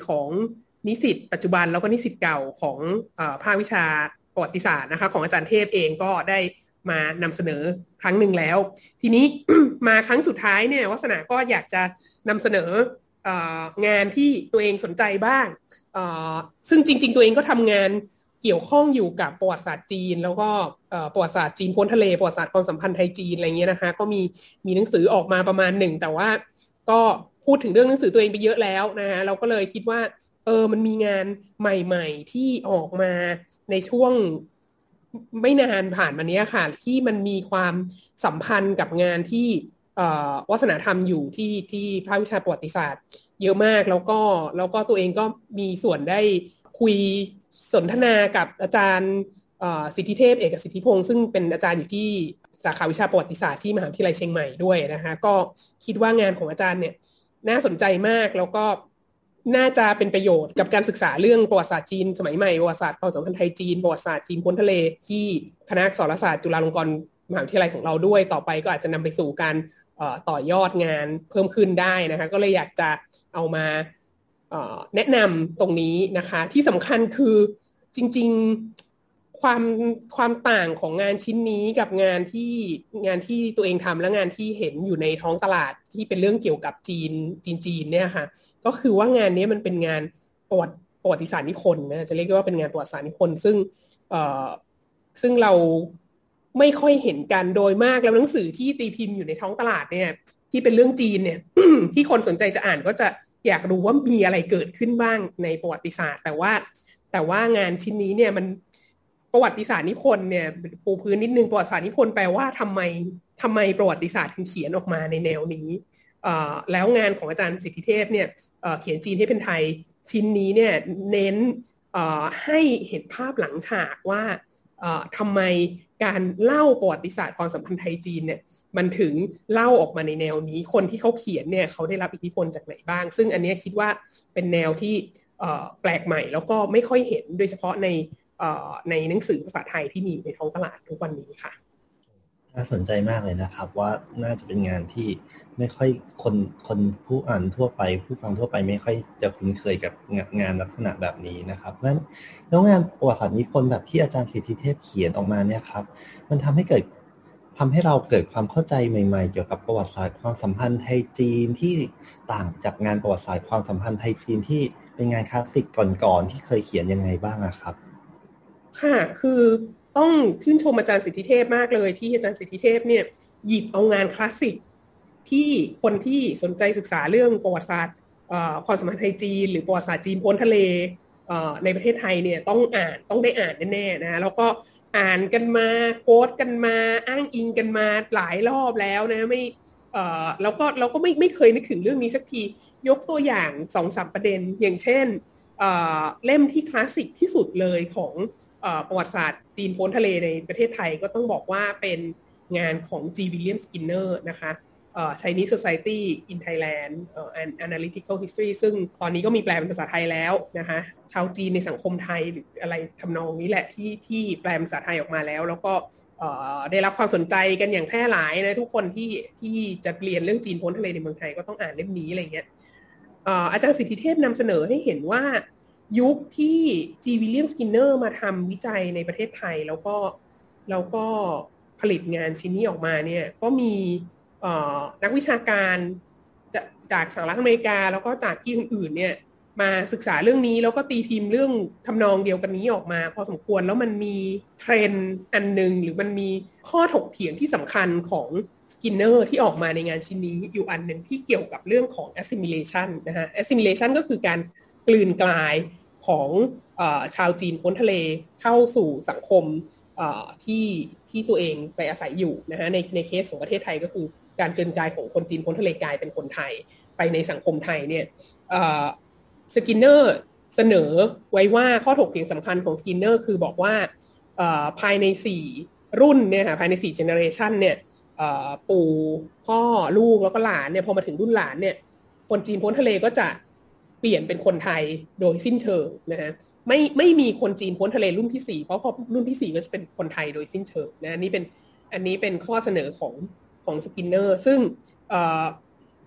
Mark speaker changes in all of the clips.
Speaker 1: ของนิสิตปัจจุบันแล้วก็นิสิตเก่าของภาควิชาประวัติศาสตร์นะคะของอาจารย์เทพเองก็ได้มานำเสนอครั้งหนึ่งแล้วทีนี้ มาครั้งสุดท้ายเนี่ยวาสนาก็อยากจะนำเสนองานที่ตัวเองสนใจบ้างซึ่งจริงๆตัวเองก็ทำงานเกี่ยวข้องอยู่กับประวัติศาสตร์จีนแล้วก็ประวัติศาสตร์จีนพ้นทะเลประวัติศาสตร์ความสัมพันธ์ไทยจีนอะไรเงี้ยนะคะก็มีหนังสือออกมาประมาณหนึ่งแต่ว่าก็พูดถึงเรื่องหนังสือตัวเองไปเยอะแล้วนะคะเราก็เลยคิดว่ามันมีงานใหม่ๆที่ออกมาในช่วงไม่นานผ่านมานี้ค่ะที่มันมีความสัมพันธ์กับงานที่วัฒนธรรมอยู่ที่ภาควิชาประวัติศาสตร์เยอะมากแล้วก็ตัวเองก็มีส่วนได้คุยสนทนากับอาจารย์สิทธิเทพเอกสิทธิพงศ์ซึ่งเป็นอาจารย์อยู่ที่สาขาวิชาประวัติศาสตร์ที่มหาวิทยาลัยเชียงใหม่ด้วยนะคะก็คิดว่างานของอาจารย์เนี่ยน่าสนใจมากแล้วก็น่าจะเป็นประโยชน์กับการศึกษาเรื่องประวัติศาสตร์จีนสมัยใหม่ประวัติศาสตร์ความสัมพันธ์ไทยจีนประวัติศาสตร์จีนพ้นทะเลที่คณะอักษรศาสตร์จุฬาลงกรณ์มหาวิทยาลัยของเราด้วยต่อไปก็อาจจะนำไปสู่การต่อยอดงานเพิ่มขึ้นได้นะคะก็เลยอยากจะเอามาแนะนำตรงนี้นะคะที่สำคัญคือจริงๆความต่างของงานชิ้นนี้กับงานที่ตัวเองทำและงานที่เห็นอยู่ในท้องตลาดที่เป็นเรื่องเกี่ยวกับจีนเนี่ยค่ะก็คือว่างานนี้มันเป็นงานประวัติศาสตร์นิพนธ์นะจะเรียกว่าเป็นงานประวัติศาสตร์นิพนธ์ซึ่งเราไม่ค่อยเห็นกันโดยมากแล้วหนังสือที่ตีพิมพ์อยู่ในท้องตลาดเนี่ยที่เป็นเรื่องจีนเนี่ย ที่คนสนใจจะอ่านก็จะอยากรู้ว่ามีอะไรเกิดขึ้นบ้างในประวัติศาสตร์แต่ว่างานชิ้นนี้เนี่ยมันประวัติศาสตร์นิพนธ์เนี่ยปูพื้นนิดนึงประวัติศาสตร์นิพนธ์แปลว่าทำไมประวัติศาสตร์ถึงเขียนออกมาในแนวนี้แล้วงานของอาจารย์สิทธิเทพเนี่ยเขียนจีนให้เป็นไทยชิ้นนี้เนี่ยเน้นให้เห็นภาพหลังฉากว่าทำไมการเล่าประวัติศาสตร์ความสัมพันธ์ไทยจีนเนี่ยมันถึงเล่าออกมาในแนวนี้คนที่เขาเขียนเนี่ยเขาได้รับอิทธิพลจากไหนบ้างซึ่งอันนี้คิดว่าเป็นแนวที่แปลกใหม่แล้วก็ไม่ค่อยเห็นโดยเฉพาะในหนังสือภาษาไทยที่มีในท้องตลาดทุกวันนี้ค่ะ
Speaker 2: น่าสนใจมากเลยนะครับว่าน่าจะเป็นงานที่ไม่ค่อยคนผู้อ่านทั่วไปผู้ฟังทั่วไปไม่ค่อยจะคุ้นเคยกับงานลักษณะแบบนี้นะครับแล้วงานประวัติศาสตร์นิพนธ์แบบที่อาจารย์สิทธิเทพเขียนออกมาเนี่ยครับมันทำให้เราเกิดความเข้าใจใหม่ๆเกี่ยวกับประวัติศาสตร์ความสัมพันธ์ไทยจีนที่ต่างจากงานประวัติศาสตร์ความสัมพันธ์ไทยจีนที่เป็นงานคลาสสิกก่อนๆที่เคยเขียนยังไงบ้างครับ
Speaker 1: ค่ะคือต้องชื่นชมอาจารย์สิทธิเทพมากเลยที่อาจารย์สิทธิเทพเนี่ยหยิบเอางานคลาสสิกที่คนที่สนใจศึกษาเรื่องประวัติศาสตร์ความสัมพันธ์ไทยจีนหรือประวัติศาสตร์จีนพ้นทะเลในประเทศไทยเนี่ยต้องได้อ่านแน่ๆนะแล้วก็อ่านกันมาโค้ดกันมาอ้างอิงกันมาหลายรอบแล้วนะไม่แล้วก็เราก็ไม่เคยนึกถึงเรื่องนี้สักทียกตัวอย่าง2-3ประเด็นอย่างเช่นเล่มที่คลาสสิกที่สุดเลยของประวัติศาสตร์จีนพ้นทะเลในประเทศไทยก็ต้องบอกว่าเป็นงานของ G. William Skinner นะคะChinese Society in Thailand and Analytical History ซึ่งตอนนี้ก็มีแปลเป็นภาษาไทยแล้วนะคะชาวจีนในสังคมไทยหรืออะไรทำนองนี้แหละที่แปลเป็นภาษาไทยออกมาแล้วก็ได้รับความสนใจกันอย่างแพร่หลายนะทุกคนที่จะเรียนเรื่องจีนพ้นทะเลในเมืองไทยก็ต้องอ่านเล่มนี้อะไรเงี้ยอาจารย์สิทธิเทพนำเสนอให้เห็นว่ายุคที่ G. William Skinner มาทำวิจัยในประเทศไทยแล้วก็ผลิตงานชิ้นนี้ออกมาเนี่ยก็มีนักวิชาการจากสหรัฐอเมริกาแล้วก็จากที่อื่นๆเนี่ยมาศึกษาเรื่องนี้แล้วก็ตีพิมพ์เรื่องทำนองเดียวกันนี้ออกมาพอสมควรแล้วมันมีเทรนด์อันนึงหรือมันมีข้อถกเถียงที่สำคัญของสกินเนอร์ที่ออกมาในงานชิ้นนี้อยู่อันนึงที่เกี่ยวกับเรื่องของ assimilation นะฮะ assimilation ก็คือการกลืนกลายของชาวจีนพ้นทะเลเข้าสู่สังคมที่ตัวเองไปอาศัยอยู่นะฮะในเคสของประเทศไทยก็คือการกลืนกลายของคนจีนพ้นทะเลกลายเป็นคนไทยไปในสังคมไทยเนี่ยสกินเนอร์เสนอไว้ว่าข้อถกเถียงสำคัญของสกินเนอร์คือบอกว่าภายใน4รุ่นเนี่ยค่ะภายใน4 generation เนี่ยปู่พ่อลูกแล้วก็หลานเนี่ยพอมาถึงรุ่นหลานเนี่ยคนจีนพ้นทะเลก็จะเปลี่ยนเป็นคนไทยโดยสิ้นเชิงนะฮะไม่มีคนจีนพ้นทะเลรุ่นที่4เพราะพอรุ่นที่4ก็จะเป็นคนไทยโดยสิ้นเชิงนะอันนี้เป็นข้อเสนอของสกินเนอร์ซึ่ง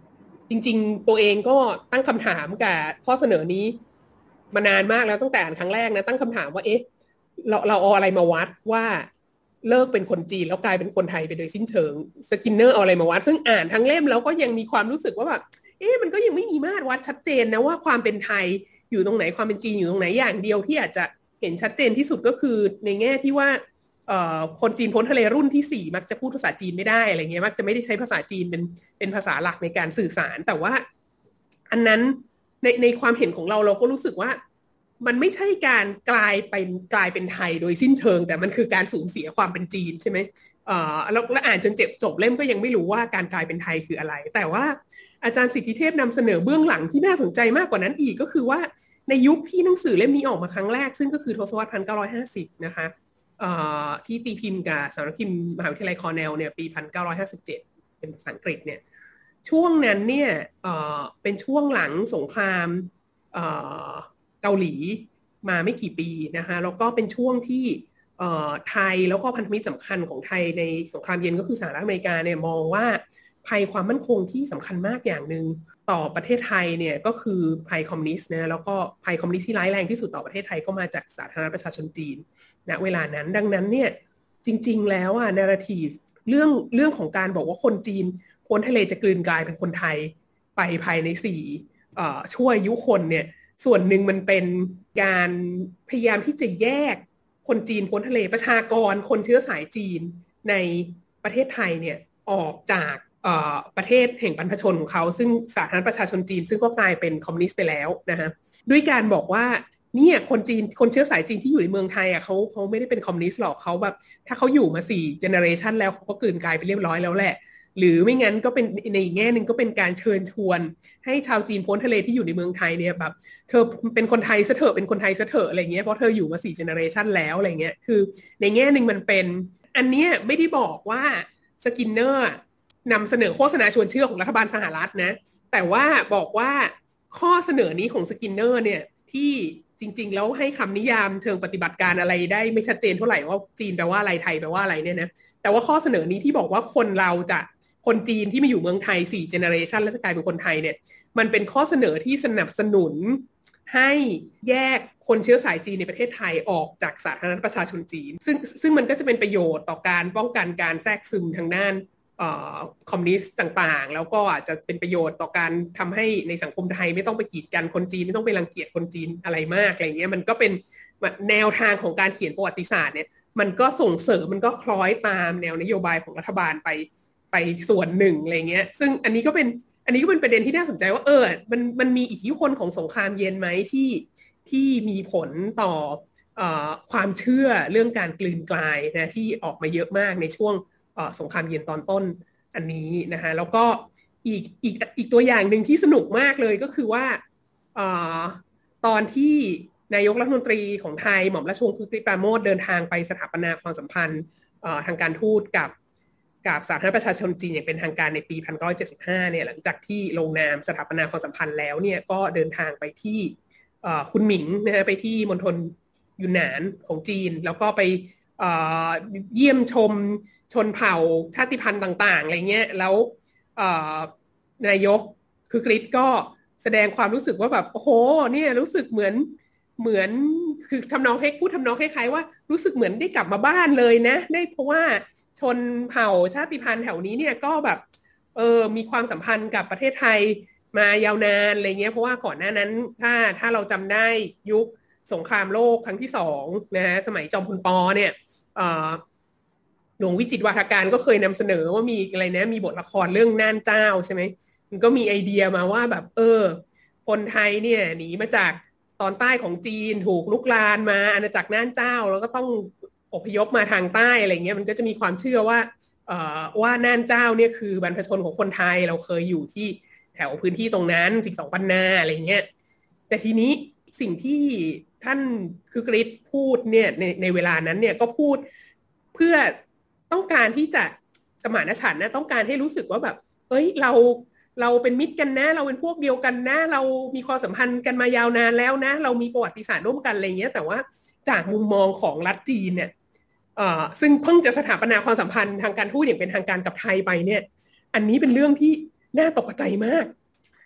Speaker 1: จริงๆตัวเองก็ตั้งคำถามกับข้อเสนอนี้มานานมากแล้วตั้งแต่อ่านครั้งแรกนะตั้งคำถามว่าเอ๊ะเราเอาอะไรมาวัดว่าเลิกเป็นคนจีนแล้วกลายเป็นคนไทยไปโดยสิ้นเชิงสกินเนอร์เอาอะไรมาวัดซึ่งอ่านทั้งเล่มแล้วก็ยังมีความรู้สึกว่าแบบเอ๊ะมันก็ยังไม่มีมาตรวัดชัดเจนนะว่าความเป็นไทยอยู่ตรงไหนความเป็นจีนอยู่ตรงไหนอย่างเดียวที่อาจจะเห็นชัดเจนที่สุดก็คือในแง่ที่ว่าคนจีนพ้นทะเลรุ่นที่4มักจะพูดภาษาจีนไม่ได้อะไรเงี้ยมักจะไม่ได้ใช้ภาษาจีนเป็นภาษาหลักในการสื่อสารแต่ว่าอันนั้นในความเห็นของเราก็รู้สึกว่ามันไม่ใช่การกลายเป็นไทยโดยสิ้นเชิงแต่มันคือการสูญเสียความเป็นจีนใช่ไหมแล้วอ่านจนจบเล่มก็ยังไม่รู้ว่าการกลายเป็นไทยคืออะไรแต่ว่าอาจารย์สิทธิเทพนำเสนอเบื้องหลังที่น่าสนใจมากกว่านั้นอีกก็คือว่าในยุคที่หนังสือเล่มนี้ออกมาครั้งแรกซึ่งก็คือทศวรรษ1950นะคะที่ตีพิมพ์กับสำนักพิมพ์มหาวิทยาลัยคอร์เนลเนี่ยปี1957เป็นภาษาอังกฤษเนี่ยช่วงนั้นเนี่ยเป็นช่วงหลังสงครามเกาหลีมาไม่กี่ปีนะคะแล้วก็เป็นช่วงที่ไทยแล้วก็พันธมิตรสำคัญของไทยในสงครามเย็นก็คือสหรัฐอเมริกาเนี่ยมองว่าภัยความมั่นคงที่สำคัญมากอย่างหนึ่งต่อประเทศไทยเนี่ยก็คือภัยคอมมิวนิสต์นะแล้วก็ภัยคอมมิวนิสต์ที่ร้ายแรงที่สุดต่อประเทศไทยก็มาจากสาธารณรัฐประชาชนจีนณเวลานั้นดังนั้นเนี่ยจริงๆแล้วนาราทีฟเรื่องของการบอกว่าคนจีนพ้นทะเลจะกลืนกลายเป็นคนไทยไปภายในชั่วอายุคนเนี่ยส่วนหนึ่งมันเป็นการพยายามที่จะแยกคนจีนพ้นทะเลประชากรคนเชื้อสายจีนในประเทศไทยเนี่ยออกจากประเทศแห่งบรรพชนของเขาซึ่งสาธารณรัฐประชาชนจีนซึ่งก็กลายเป็นคอมมิวนิสต์ไปแล้วนะฮะด้วยการบอกว่าเนี่ยคนจีนคนเชื้อสายจีนที่อยู่ในเมืองไทยอ่ะเขาไม่ได้เป็นคอมมิวนิสต์หรอกเขาแบบถ้าเขาอยู่มา4 generation แล้วเขาก็กลืนกลายไปเรียบร้อยแล้วแหละหรือไม่งั้นก็เป็นในอีกแง่นึงก็เป็นการเชิญชวนให้ชาวจีนพ้นทะเลที่อยู่ในเมืองไทยเนี่ยแบบเธอเป็นคนไทยซะเถอะเป็นคนไทยซะเถอะอะไรเงี้ยเพราะเธออยู่มา4 generation แล้วอะไรเงี้ยคือในแง่นึงมันเป็นอันนี้ไม่ได้บอกว่าสกินเนอร์นำเสนอโฆษณาชวนเชื่อของรัฐบาลสหรัฐนะแต่ว่าบอกว่าข้อเสนอนี้ของสกินเนอร์เนี่ยที่จริงๆแล้วให้คำนิยามเชิงปฏิบัติการอะไรได้ไม่ชัดเจนเท่าไหร่ว่าจีนแปลว่าอะไรไทยแปลว่าอะไรเนี่ยนะแต่ว่าข้อเสนอนี้ที่บอกว่าคนจีนที่มาอยู่เมืองไทย4 generation แล้วจะกลายเป็นคนไทยเนี่ยมันเป็นข้อเสนอที่สนับสนุนให้แยกคนเชื้อสายจีนในประเทศไทยออกจากสาธารณรัฐประชาชนจีนซึ่งมันก็จะเป็นประโยชน์ต่อการป้องกันการแทรกซึมทางด้านคอมมิวนิสต์ต่างๆแล้วก็อาจจะเป็นประโยชน์ต่อการทำให้ในสังคมไทยไม่ต้องไปกีดกันคนจีนไม่ต้องไปรังเกียจคนจีนอะไรมากอะไรเงี้ยมันก็เป็นแนวทางของการเขียนประวัติศาสตร์เนี่ยมันก็ส่งเสริมมันก็คล้อยตามแนวนโยบายของรัฐบาลไปส่วนหนึ่งอะไรเงี้ยซึ่งอันนี้ก็เป็นประเด็นที่น่าสนใจว่ามันมีอิทธิพลของสงครามเย็นไหมที่มีผลต่อความเชื่อเรื่องการกลืนกลายนะที่ออกมาเยอะมากในช่วงสงครามเย็นตอนต้นอันนี้นะคะแล้วก็อีกตัวอย่างหนึ่งที่สนุกมากเลยก็คือว่าตอนที่นายกรัฐมนตรีของไทยหม่อมราชวงศ์คึกฤทธิ์ปราโมชเดินทางไปสถาปนาความสัมพันธ์ทางการทูตกับสาธารณรัฐประชาชนจีนอย่างเป็นทางการในปี1975เนี่ยหลังจากที่ลงนามสถาปนาความสัมพันธ์แล้วเนี่ยก็เดินทางไปที่คุนหมิงนะฮะไปที่มณฑลยุนนานของจีนแล้วก็ไปเยี่ยมชมชนเผ่าชาติพันธุ์ต่างๆอะไรเงี้ยแล้วนายกคึกฤทธิ์ก็แสดงความรู้สึกว่าแบบโอ้โหเนี่ยรู้สึกเหมือนคือทำนองพูดทำนองคล้ายๆว่ารู้สึกเหมือนได้กลับมาบ้านเลยนะได้เพราะว่าชนเผ่าชาติพันธุ์แถวนี้เนี่ยก็แบบมีความสัมพันธ์กับประเทศไทยมายาวนานอะไรเงี้ยเพราะว่าก่อนหน้านั้นถ้าเราจำได้ยุคสงครามโลกครั้งที่2นะฮะสมัยจอมพลป.เนี่ยหลวงวิจิตรวาทการก็เคยนำเสนอว่ามีอะไรนะมีบทละครเรื่องน่านเจ้าใช่ไหมมันก็มีไอเดียมาว่าแบบคนไทยเนี่ยหนีมาจากตอนใต้ของจีนถูกลุกลานมาอาณาจักรน่านเจ้าแล้วก็ต้องอพยพมาทางใต้อะไรเงี้ยมันก็จะมีความเชื่อว่าน่านเจ้าเนี่ยคือบรรพชนของคนไทยเราเคยอยู่ที่แถวพื้นที่ตรงนั้น12 ปันนาอะไรเงี้ยแต่ทีนี้สิ่งที่ท่านคึกฤทธิ์พูดเนี่ยในเวลานั้นเนี่ยก็พูดเพื่อต้องการที่จะสมานฉันท์นะต้องการให้รู้สึกว่าแบบเราเป็นมิตรกันนะเราเป็นพวกเดียวกันนะเรามีความสัมพันธ์กันมายาวนานแล้วนะเรามีประวัติศาสตร์ร่วมกันอะไรเงี้ยแต่ว่าจากมุมมองของรัฐจีนเนี่ยซึ่งเพิ่งจะสถาปนาความสัมพันธ์ทางการทูตอย่างเป็นทางการกับไทยไปเนี่ยอันนี้เป็นเรื่องที่น่าตกใจมาก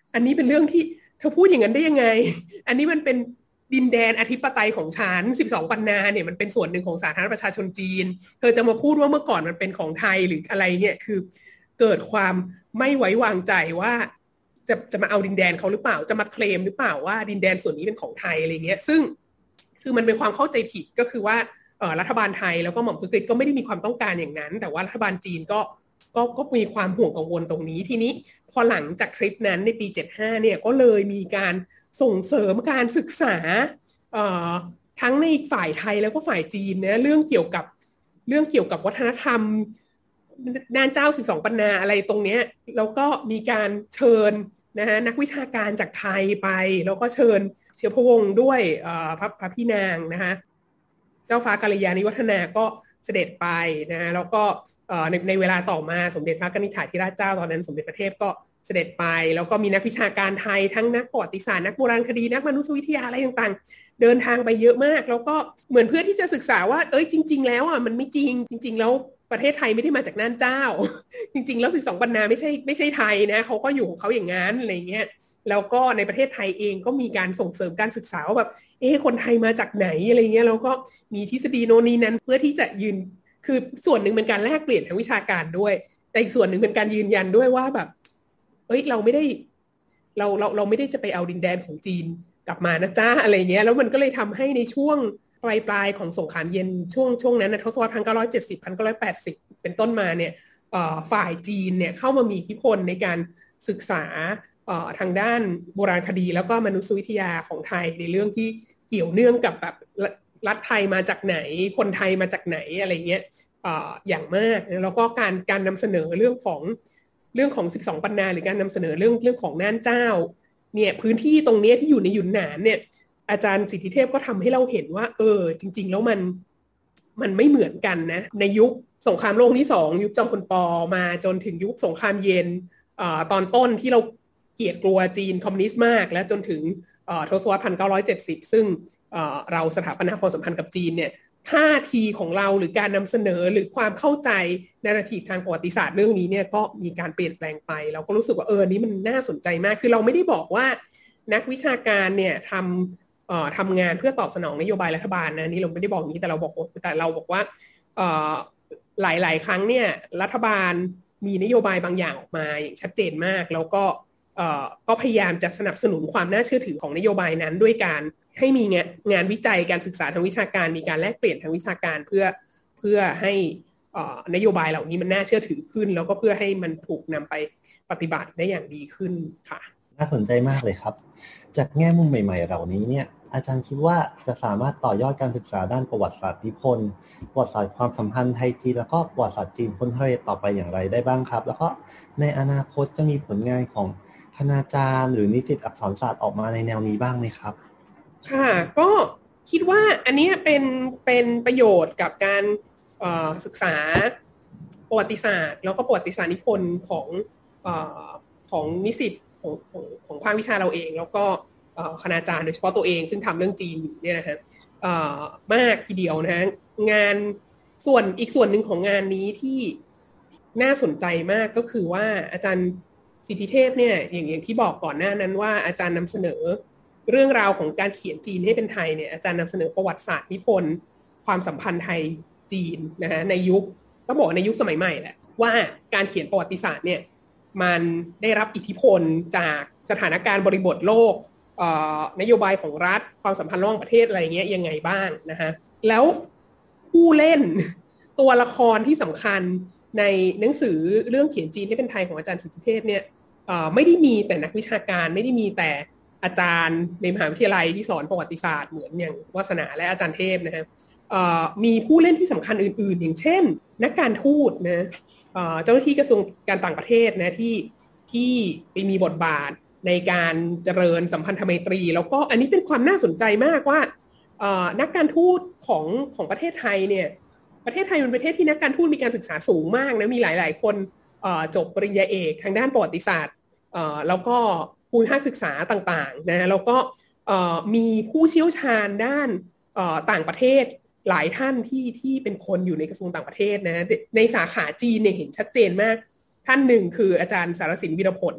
Speaker 1: อันนี้เป็นเรื่องที่เธอพูดอย่างนั้นได้ยังไงอันนี้มันเป็นดินแดนอธิปไตยของฉัน12 ปันนาเนี่ยมันเป็นส่วนหนึ่งของสาธารณรัฐประชาชนจีนเธอจะมาพูดว่าเมื่อก่อนมันเป็นของไทยหรืออะไรเนี่ยคือเกิดความไม่ไว้วางใจว่าจะมาเอาดินแดนเขาหรือเปล่าจะมาเคลมหรือเปล่าว่าดินแดนส่วนนี้เป็นของไทยอะไรเงี้ยซึ่งคือมันเป็นความเข้าใจผิดก็คือว่ารัฐบาลไทยแล้วก็หม่อมคึกฤทธิ์ก็ไม่ได้มีความต้องการอย่างนั้นแต่ว่ารัฐบาลจีนก็มีความห่วงกังวลตรงนี้ทีนี้พอหลังจากทริปนั้นในปี75เนี่ยก็เลยมีการส่งเสริมการศึกษาทั้งในฝ่ายไทยแล้วก็ฝ่ายจีนนะเรื่องเกี่ยวกับวัฒนธรรมด้านเจ้า12 ปันนาอะไรตรงเนี้ยแล้วก็มีการเชิญนะฮะนักวิชาการจากไทยไปแล้วก็เชิญเชื้อพระวงศ์ด้วยพระพี่นางนะฮะเจ้าฟ้ากัลยาณิวัฒนาก็เสด็จไปนะแล้วก็ในเวลาต่อมาสมเด็จพระนิธิถาธิราชเจ้าตอนนั้นสมเด็จพระเทพก็เสด็จไปแล้วก็มีนักวิชาการไทยทั้งนักประวัติศาสตร์นักโบราณคดีนักมนุษยวิทยาอะไรต่างๆเดินทางไปเยอะมากแล้วก็เหมือนเพื่อที่จะศึกษาว่าจริงๆแล้วมันไม่จริงแล้วประเทศไทยไม่ได้มาจากน่านเจ้าจริงๆแล้ว12 ปันนาไม่ใช่ไทยนะเขาก็อยู่ของเขาอย่างนั้นอะไรเงี้ยแล้วก็ในประเทศไทยเองก็มีการส่งเสริมการศึกษาว่าแบบคนไทยมาจากไหนอะไรเงี้ยแล้วก็มีทฤษฎีโน่นนี่นั้นเพื่อที่จะยืนคือส่วนหนึ่งเป็นการแลกเปลี่ยนทางวิชาการด้วยแต่อีกส่วนหนึ่งเป็นการยืนยันด้วยว่าแบบเราไม่ได้จะไปเอาดินแดนของจีนกลับมานะจ้าอะไรเงี้ยแล้วมันก็เลยทำให้ในช่วงปลายของสงครามเย็นช่วงนั้นนะทศวรรษ1970 1980เป็นต้นมาเนี่ยฝ่ายจีนเนี่ยเข้ามามีอิทธิพลในการศึกษาทางด้านโบราณคดีแล้วก็มนุษยวิทยาของไทยในเรื่องที่เกี่ยวเนื่องกับแบบรัฐไทยมาจากไหนคนไทยมาจากไหนอะไรเงี้ยอย่างมากแล้วก็การนำเสนอเรื่องของ12 ปันนาหรือการนำเสนอเรื่องของน่านเจ้าเนี่ยพื้นที่ตรงนี้ที่อยู่ในหยุนหนานเนี่ยอาจารย์สิทธิเทพก็ทำให้เราเห็นว่าจริงๆแล้วมันไม่เหมือนกันนะในยุคสงครามโลกที่2ยุคจอมพลป.มาจนถึงยุคสงครามเย็นตอนต้นที่เราเกลียดกลัวจีนคอมมิวนิสต์มากและจนถึงทศวรรษ1970ซึ่งเราสถาปนาความสัมพันธ์กับจีนเนี่ยท่าทีของเราหรือการนำเสนอหรือความเข้าใจนาราทีฟทางประวัติศาสตร์เรื่องนี้เนี่ยก็มีการเปลี่ยนแปลงไปเราก็รู้สึกว่านี้มันน่าสนใจมากคือเราไม่ได้บอกว่านักวิชาการเนี่ยทำงานเพื่อตอบสนองนโยบายรัฐบาลนะนี่เราไม่ได้บอกนี้แต่เราบอกว่าหลายครั้งเนี่ยรัฐบาลมีนโยบายบางอย่างออกมาอย่างชัดเจนมากแล้วก็พยายามจะสนับสนุนความน่าเชื่อถือของนโยบายนั้นด้วยการให้มีงานวิจัยการศึกษาทางวิชาการมีการแลกเปลี่ยนทางวิชาการเพื่อให้นโยบายเหล่านี้มันน่าเชื่อถือขึ้นแล้วก็เพื่อให้มันถูกนำไปปฏิบัติได้อย่างดีขึ้นค่ะ
Speaker 2: น่าสนใจมากเลยครับจากแง่มุมใหม่ๆเหล่านี้เนี่ยอาจารย์คิดว่าจะสามารถต่อยอดการศึกษาด้านประวัติศาสตร์นิพนธ์ประวัติศาสตร์ความสัมพันธ์ไทยจีนแล้วก็ประวัติศาสตร์จีนพ้นทะเลต่อไปอย่างไรได้บ้างครับแล้วก็ในอนาคตจะมีผลงานของคณาจารย์หรือนิสิตอักษรศาสตร์ออกมาในแนวนี้บ้างไหมครับ
Speaker 1: ค่ะก็คิดว่าอันนี้เป็นประโยชน์กับการศึกษาประวัติศาสตร์แล้วก็ประวัติศาสตร์นิพนธ์ของนิสิตของภาควิชาเราเองแล้วก็คณาจารย์โดยเฉพาะตัวเองซึ่งทำเรื่องจีนอยู่เนี่ยนะฮะมากทีเดียวนะฮะงานอีกส่วนหนึ่งของงานนี้ที่น่าสนใจมากก็คือว่าอาจารย์สิทธิเทพเนี่ยอย่างที่บอกก่อนหน้านั้นว่าอาจารย์นำเสนอเรื่องราวของการเขียนจีนให้เป็นไทยเนี่ยอาจารย์นำเสนอประวัติศาสตร์นิพนธ์ความสัมพันธ์ไทยจีนนะฮะในยุคก็บอกในยุคสมัยใหม่แหละว่าการเขียนประวัติศาสตร์เนี่ยมันได้รับอิทธิพลจากสถานการณ์บริบทโลกนโยบายของรัฐความสัมพันธ์ระหว่างประเทศอะไรเงี้ยยังไงบ้างนะฮะแล้วผู้เล่นตัวละครที่สำคัญในหนังสือเรื่องเขียนจีนให้เป็นไทยของอาจารย์สิทธิเทพเนี่ยไม่ได้มีแต่นักวิชาการไม่ได้มีแต่อาจารย์ในมหาวิทยาลัยที่สอนประวัติศาสตร์เหมือนอย่างวาสนาและอาจารย์เทพนะฮะมีผู้เล่นที่สำคัญอื่นๆอย่างเช่นนักการทูตนะเจ้าหน้าที่กระทรวงการต่างประเทศนะที่ไปมีบทบาทในการเจริญสัมพันธไมตรีแล้วก็อันนี้เป็นความน่าสนใจมากว่านักการทูตของประเทศไทยเนี่ยประเทศไทยเป็นประเทศที่นักการทูตมีการศึกษาสูงมากนะมีหลายๆคนจบปริญญาเอกทางด้านประวัติศาสตร์แล้วก็ภูมิภาคศึกษาต่างๆนะแล้วก็มีผู้เชี่ยวชาญด้านต่างประเทศหลายท่านที่เป็นคนอยู่ในกระทรวงต่างประเทศนะในสาขาจีนเนี่ยเห็นชัดเจนมากท่านหนึ่งคืออาจารย์สารสินวีรผลเนี่ย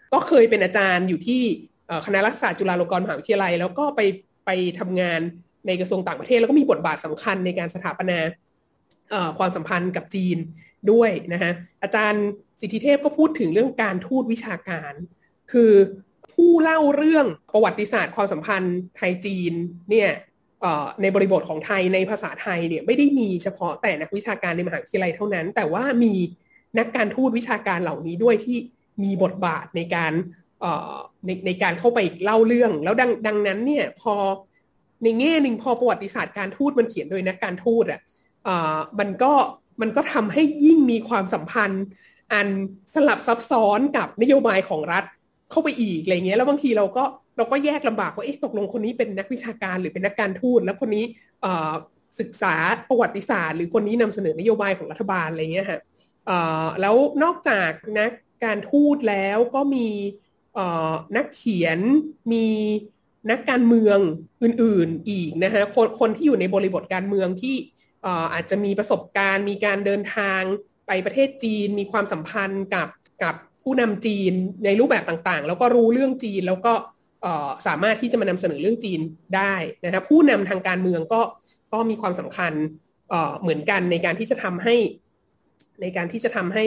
Speaker 1: ก็เคยเป็นอาจารย์อยู่ที่คณะรัฐศาสตร์จุฬาลงกรณ์มหาวิทยาลัยแล้วก็ไปทำงานในกระทรวงต่างประเทศแล้วก็มีบทบาทสำคัญในการสถาปนาความสัมพันธ์กับจีนด้วยนะฮะอาจารย์สิทธิเทพก็พูดถึงเรื่องการทูตวิชาการคือผู้เล่าเรื่องประวัติศาสตร์ความสัมพันธ์ไทยจีนเนี่ยในบริบทของไทยในภาษาไทยเนี่ยไม่ได้มีเฉพาะแต่นักวิชาการในมหาวิทยาลัยเท่านั้นแต่ว่ามีนักการทูตวิชาการเหล่านี้ด้วยที่มีบทบาทในการเข้าไปเล่าเรื่องแล้วดังนั้นเนี่ยพอในแง่หนึ่งพอประวัติศาสตร์การทูตมันเขียนโดยนักการทูตมันก็ทำให้ยิ่งมีความสัมพันธ์อันสลับซับซ้อนกับนโยบายของรัฐเข้าไปอีกอะไรเงี้ยแล้วบางทีเราก็แยกลำบากว่าตกลงคนนี้เป็นนักวิชาการหรือเป็นนักการทูตแล้วคนนี้ศึกษาประวัติศาสตร์หรือคนนี้นำเสนอนโยบายของรัฐบาลอะไรเงี้ยฮะแล้วนอกจากนักการทูตแล้วก็มีนักเขียนมีนักการเมืองอื่นๆอีกนะฮะคนที่อยู่ในบริบทการเมืองที่อาจจะมีประสบการณ์มีการเดินทางไปประเทศจีนมีความสัมพันธ์กับผู้นำจีนในรูปแบบต่างๆแล้วก็รู้เรื่องจีนแล้วก็สามารถที่จะมานำเสนอเรื่องจีนได้นะครับผู้นำทางการเมืองก็มีความสำคัญเหมือนกันในการที่จะทำให้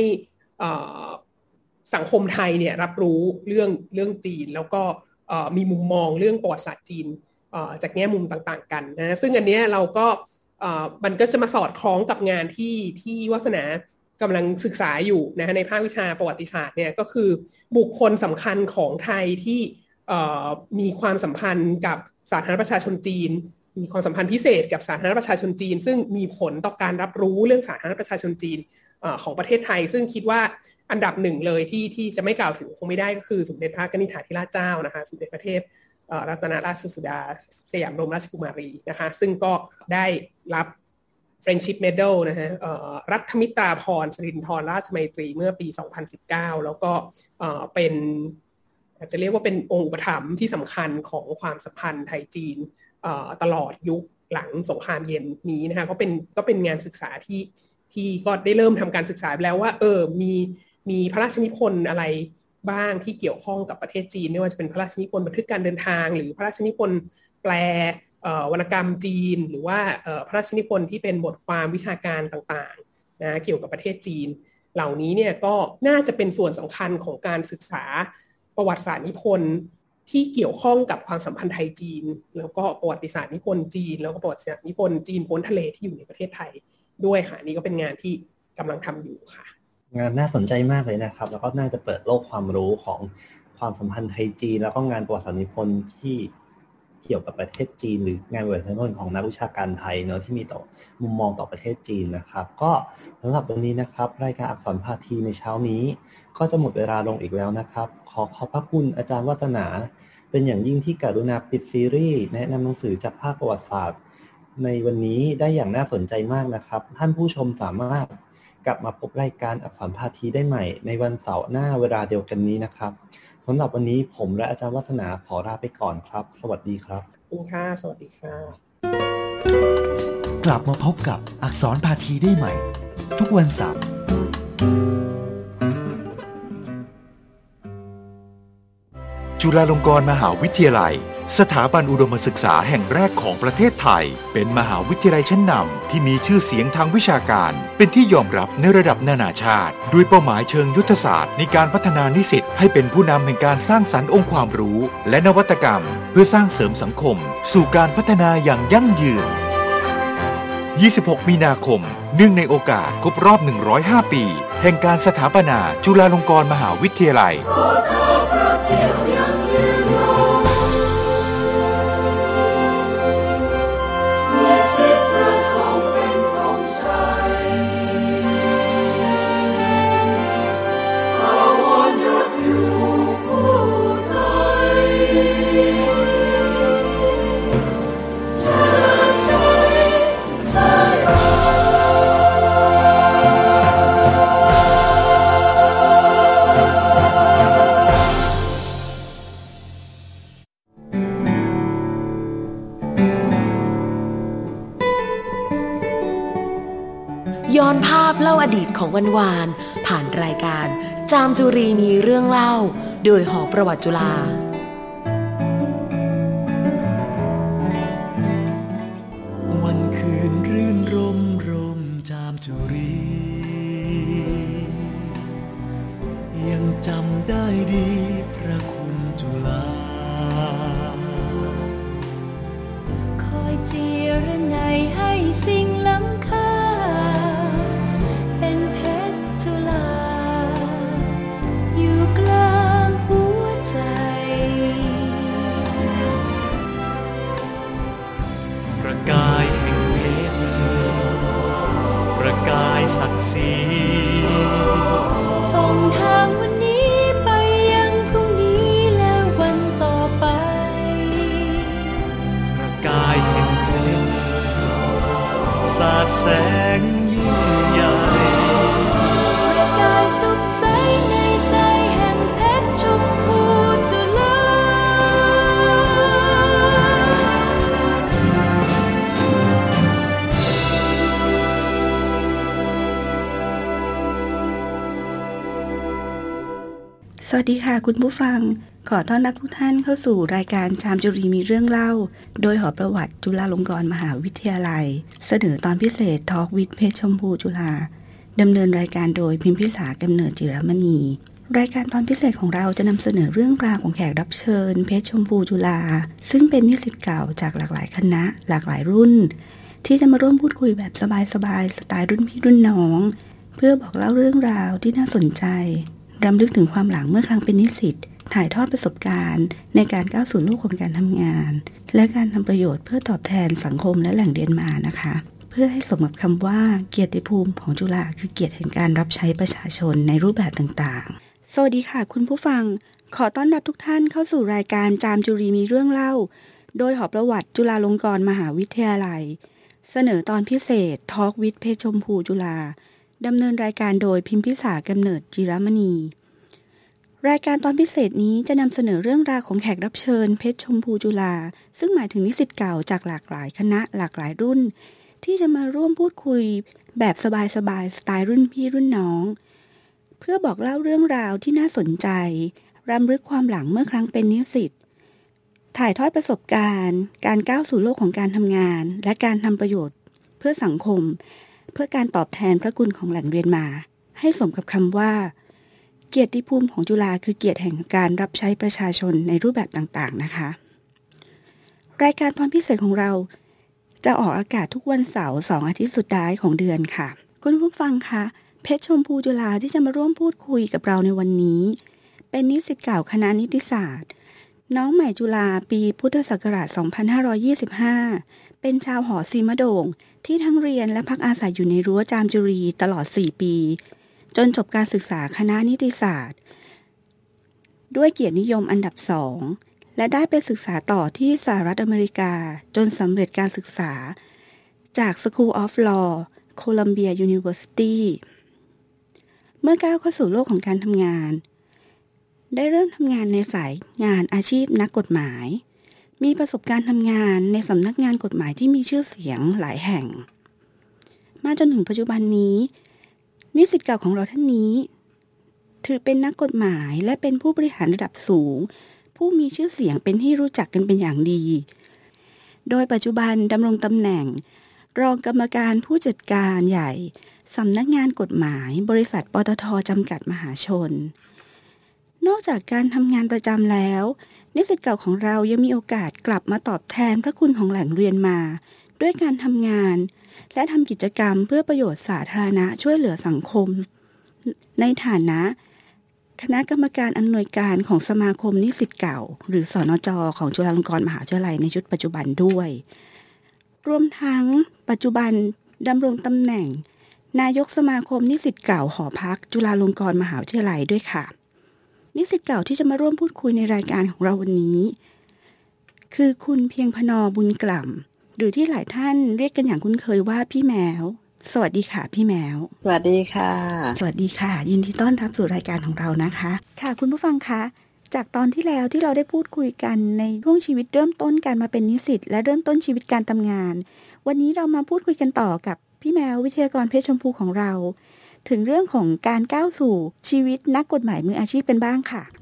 Speaker 1: สังคมไทยเนี่ยรับรู้เรื่องจีนแล้วก็มีมุมมองเรื่องประวัติศาสตร์จีนจากแง่มุมต่างๆกันนะซึ่งอันนี้เราก็มันก็จะมาสอดคล้องกับงานที่วาสนากำลังศึกษาอยู่นะในภาควิชาประวัติศาสตร์เนี่ยก็คือบุคคลสำคัญของไทยที่มีความสัมพันธ์กับสาธารณรัฐประชาชนจีนมีความสัมพันธ์พิเศษกับสาธารณรัฐประชาชนจีนซึ่งมีผลต่อการรับรู้เรื่องสาธารณรัฐประชาชนจีนของประเทศไทยซึ่งคิดว่าอันดับหนึ่งเลยที่จะไม่กล่าวถึงคงไม่ได้ก็คือสมเด็จพระกนิษฐาธิราชเจ้านะคะสมเด็จพระเทพรัตนราชสุดาสยามบรมราชกุมารีนะคะซึ่งก็ได้รับ Friendship Medal นะฮะรัฐมิตราภรณ์สิรินธรราชมัยตรีเมื่อปี 2019 แล้วก็เป็นอาจจะเรียกว่าเป็นองค์อุปถัมภ์ที่สำคัญของความสัมพันธ์ไทยจีนตลอดยุคหลังสงครามเย็นนี้นะคะก็เป็นงานศึกษาที่ก็ได้เริ่มทำการศึกษาแล้วว่ามีพระราชนิพนธ์อะไรบ้างที่เกี่ยวข้องกับประเทศจีนไม่ว่าจะเป็นพระราชนิพนธ์บันทึกการเดินทางหรือพระราชนิพนธ์แปลวรรณกรรมจีนหรือว่าพระราชนิพนธ์ที่เป็นบทความวิชาการต่างๆนะเกี่ยวกับประเทศจีนเหล่านี้เนี่ยก็น่าจะเป็นส่วนสำคัญของการศึกษาประวัติศาสตร์นิพนธ์ที่เกี่ยวข้องกับความสัมพันธ์ไทยจีนแล้วก็ประวัติศาสตร์นิพนธ์จีนแล้วก็ประวัติศาสตร์นิพนธ์จีนพ้นทะเลที่อยู่ในประเทศไทยด้วยค่ะนี่ก็เป็นงานที่กำลังทำอยู่ค่ะ
Speaker 2: งานน่าสนใจมากเลยนะครับแล้วก็น่าจะเปิดโลกความรู้ของความสัมพันธ์ไทยจีนแล้วก็งานประวัติศาสตร์นิพนธ์ที่เกี่ยวกับประเทศจีนหรืองานประวัติศาสตร์นิพนธ์ของนักวิชาการไทยเนาะที่มีต่อมุมมองต่อประเทศจีนนะครับก็สำหรับวันนี้นะครับรายการอักษรภาคีในเช้านี้ก็จะหมดเวลาลงอีกแล้วนะครับขอบพระคุณอาจารย์วาสนาเป็นอย่างยิ่งที่กรุณาปิดซีรีส์แนะนำหนังสือจากภาคประวัติศาสตร์ในวันนี้ได้อย่างน่าสนใจมากนะครับท่านผู้ชมสามารถกลับมาพบรายการอักษรภาคีได้ใหม่ในวันเสาร์หน้าเวลาเดียวกันนี้นะครับสำหรับวันนี้ผมและอาจารย์วาสนาขอลาไปก่อนครับสวัสดีครับ
Speaker 1: ขอบคุณค่ะสวัสดีค่ะ
Speaker 3: กลับมาพบกับอักษรภาคีได้ใหม่ทุกวันเสาร์
Speaker 4: จุฬาลงกรณ์มหาวิทยาลัยสถาบันอุดมศึกษาแห่งแรกของประเทศไทยเป็นมหาวิทยาลัยชั้นนำที่มีชื่อเสียงทางวิชาการเป็นที่ยอมรับในระดับนานาชาติด้วยเป้าหมายเชิงยุทธศาสตร์ในการพัฒนานิสิตให้เป็นผู้นำแห่งการสร้างสรรค์องค์ความรู้และนวัตกรรมเพื่อสร้างเสริมสังคมสู่การพัฒนาอย่างยั่งยืน 26 มีนาคมเนื่องในโอกาสครบรอบ 105 ปีแห่งการสถาปนาจุฬาลงกรณ์มหาวิทยาลัย
Speaker 5: ย้อนภาพเล่าอดีตของวันวานผ่านรายการจามจุรีมีเรื่องเล่าโดยหอประวัติจุฬา
Speaker 3: วันคืนรื่นรมจามจุรียังจำได้ดีพระคุณจุฬา
Speaker 6: คอยเจียรนัยให้สิ่งล้ำค่าเป็นเพชรจุฬาอยู่กลางหัวใจ
Speaker 3: ประกายแห่งเพชรประกายศักดิ์ศรี
Speaker 6: ส่งทางวันนี้ไปยังพรุ่งนี้และวันต่อไป
Speaker 3: ประกายแห่งเพชรสาดแสงยิ่งใหญ่
Speaker 6: ประกายสุขใสในใจแห่งเพชรชมพูจุฬา
Speaker 7: สวัสดีค่ะคุณผู้ฟังขอต้อนรับทุกท่านเข้าสู่รายการชามจุรีมีเรื่องเล่าโดยหอประวัติจุฬาลงกรณ์มหาวิทยาลัยเสนอตอนพิเศษทอล์กวิดเพชรชมพูจุฬาดำเนินรายการโดยพิมพิสากำเนิดจิรมณีรายการตอนพิเศษของเราจะนำเสนอเรื่องราวของแขกรับเชิญเพชรชมพูจุฬาซึ่งเป็นนิสิตเก่าจากหลากหลายคณะหลากหลายรุ่นที่จะมาร่วมพูดคุยแบบสบายๆสไตล์รุ่นพี่รุ่นน้องเพื่อบอกเล่าเรื่องราวที่น่าสนใจรำลึกถึงความหลังเมื่อครั้งเป็นนิสิตถ่ายทอดประสบการณ์ในการก้าวสู่โลกของการทำงานและการทำประโยชน์เพื่อตอบแทนสังคมและแหล่งเรียนมานะคะเพื่อให้สมกับคำว่าเกียรติภูมิของจุฬาคือเกียรติแห่งการรับใช้ประชาชนในรูปแบบต่างๆสวัสดีค่ะคุณผู้ฟังขอต้อนรับทุกท่านเข้าสู่รายการจามจุรีมีเรื่องเล่าโดยหอประวัติจุฬาลงกรณ์มหาวิทยาลัยเสนอตอนพิเศษทอล์กวิดเพชรชมพูจุฬาดำเนินรายการโดยพิมพิสากำเนิดจิรมณีรายการตอนพิเศษนี้จะนำเสนอเรื่องราวของแขกรับเชิญเพชรชมพูจุฬาซึ่งหมายถึงนิสิตเก่าจากหลากหลายคณะหลากหลายรุ่นที่จะมาร่วมพูดคุยแบบสบายๆสไตล์รุ่นพี่รุ่นน้องเพื่อบอกเล่าเรื่องราวที่น่าสนใจรำลึกความหลังเมื่อครั้งเป็นนิสิตถ่ายทอดประสบการณ์การก้าวสู่โลกของการทำงานและการทำประโยชน์เพื่อสังคมเพื่อการตอบแทนพระคุณของแหล่งเรียนมาให้สมกับคำว่าเกียรติภูมิของจุฬาคือเกียรติแห่งการรับใช้ประชาชนในรูปแบบต่างๆนะคะรายการตอนพิเศษของเราจะออกอากาศทุกวันเสาร์2 อาทิตย์สุดท้ายของเดือนค่ะคุณผู้ฟังคะเพชรชมพูจุฬาที่จะมาร่วมพูดคุยกับเราในวันนี้เป็นนิสิตเก่าคณะนิติศาสตร์น้องใหม่จุฬาปีพุทธศักราช 2525 เป็นชาวหอซีมะโด่งที่ทั้งเรียนและพักอาศัยอยู่ในรั้วจามจุรีตลอด4 ปีจนจบการศึกษาคณะนิติศาสตร์ด้วยเกียรตินิยมอันดับ 2และได้ไปศึกษาต่อที่สหรัฐอเมริกาจนสำเร็จการศึกษาจาก School of Law Columbia University เมื่อก้าวเข้าสู่โลกของการทำงานได้เริ่มทำงานในสายงานอาชีพนักกฎหมายมีประสบการณ์ทำงานในสำนักงานกฎหมายที่มีชื่อเสียงหลายแห่งมาจนถึงปัจจุบันนี้นิสิตเก่าของเราท่านนี้ถือเป็นนักกฎหมายและเป็นผู้บริหารระดับสูงผู้มีชื่อเสียงเป็นที่รู้จักกันเป็นอย่างดีโดยปัจจุบันดำรงตำแหน่งรองกรรมการผู้จัดการใหญ่สำนักงานกฎหมายบริษัทปตท.จำกัดมหาชนนอกจากการทำงานประจำแล้วนิสิตเก่าของเรายังมีโอกาสกลับมาตอบแทนพระคุณของแหล่งเรียนมาด้วยการทำงานและทำกิจกรรมเพื่อประโยชน์สาธารณะช่วยเหลือสังคมในฐานะคณะกรรมการอำนวยการของสมาคมนิสิตเก่าหรือสนจ.ของจุฬาลงกรณ์มหาวิทยาลัยในชุดปัจจุบันด้วยรวมทั้งปัจจุบันดำรงตำแหน่งนายกสมาคมนิสิตเก่าหอพักจุฬาลงกรณ์มหาวิทยาลัยด้วยค่ะนิสิตเก่าที่จะมาร่วมพูดคุยในรายการของเราวันนี้คือคุณเพียงพนบุญกล่ำหรือที่หลายท่านเรียกกันอย่างคุ้นเคยว่าพี่แมวสวัสดีค่ะพี่แมว
Speaker 8: สวัสดีค่ะ
Speaker 7: สวัสดีค่ะยินดีต้อนรับสู่รายการของเรานะคะค่ะคุณผู้ฟังคะจากตอนที่แล้วที่เราได้พูดคุยกันในช่วงชีวิตเริ่มต้นการมาเป็นนิสิตและเริ่มต้นชีวิตการทำงานวันนี้เรามาพูดคุยกันต่อกับพี่แมววิทยากรเพชรชมพูของเราถึงเรื่องของการก้าวสู่ชีวิตนักกฎหมายมืออาชีพเป็นบ้างค่ะ